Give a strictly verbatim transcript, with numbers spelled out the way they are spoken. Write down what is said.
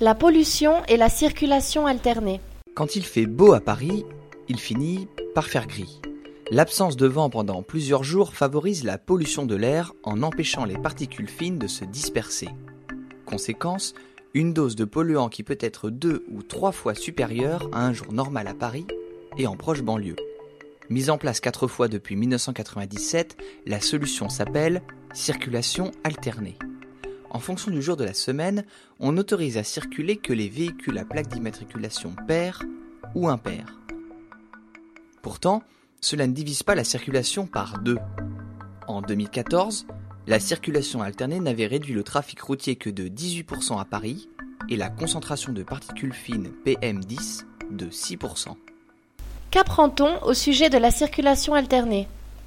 La pollution et la circulation alternée. Quand il fait beau à Paris, il finit par faire gris. L'absence de vent pendant plusieurs jours favorise la pollution de l'air en empêchant les particules fines de se disperser. Conséquence, une dose de polluant qui peut être deux ou trois fois supérieure à un jour normal à Paris et en proche banlieue. Mise en place quatre fois depuis dix-neuf cent quatre-vingt-dix-sept, la solution s'appelle circulation alternée. En fonction du jour de la semaine, on n'autorise à circuler que les véhicules à plaque d'immatriculation paire ou impaire. Pourtant, cela ne divise pas la circulation par deux. En deux mille quatorze, la circulation alternée n'avait réduit le trafic routier que de dix-huit pour cent à Paris et la concentration de particules fines P M dix de six pour cent. Qu'apprend-on au sujet de la circulation alternée ?